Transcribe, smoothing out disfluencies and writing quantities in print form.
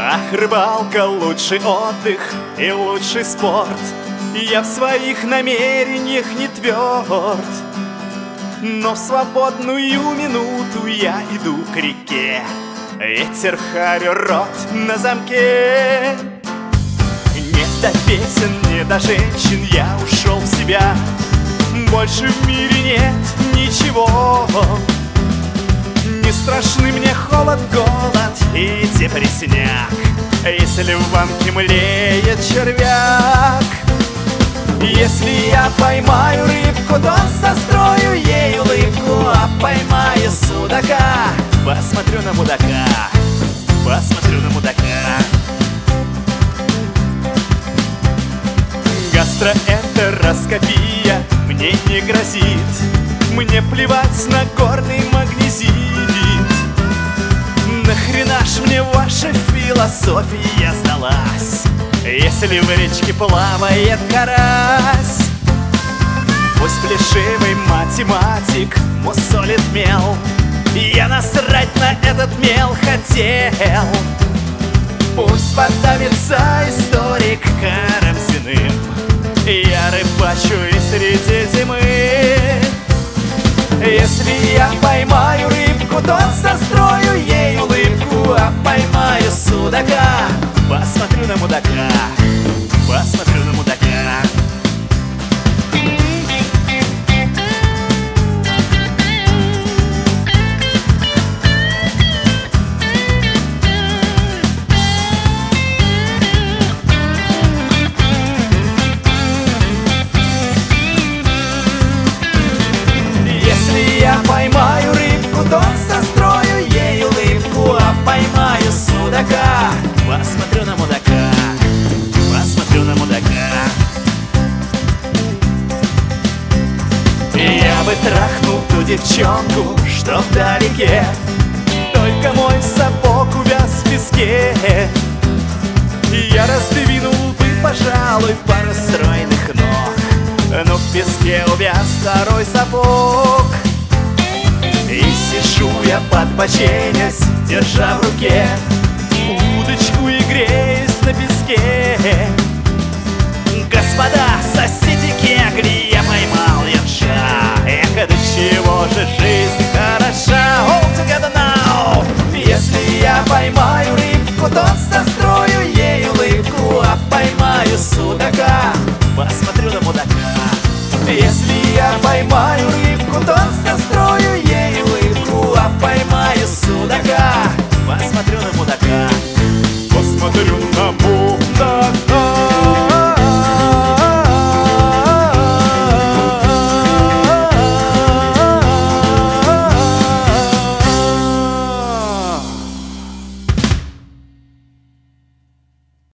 Ах, рыбалка — лучший отдых и лучший спорт. Я в своих намерениях не тверд, но в свободную минуту я иду к реке. Ветер харю, рот на замке. Не до песен, не до женщин, я ушел в себя. Больше в мире нет ничего. Не страшны мне холод, голод и депресняк, если в банке млеет червяк. Если я поймаю рыбку, то сострою ей улыбку, а поймаю судака, посмотрю на мудака, посмотрю на мудака. Гастроэнтероскопия мне не грозит, мне плевать на горный магнезит. Нахрена ж мне ваша философия сдалась, если в речке плавает карась? Пусть плешивый математик мусолит мел, я насрать на этот мел хотел. Пусть подавится историк Карамзиным, я рыбачу и среди зимы. Если я поймаю рыбку, то сострою ей улыбку, а поймаю судака, посмотрю на мудака, посмотрю на мудака. Если я поймаю рыбку, то сострою ей улыбку, а поймаю судака, посмотрю на мудака, посмотрю на мудака. Я бы трахнул ту девчонку, что вдалеке, только мой сапог увяз в песке. Я раздвинул бы, пожалуй, пару стройных ног, но в песке увяз второй сапог. И сижу я подбоченясь, держа в руке удочку и греюсь на песке. Господа,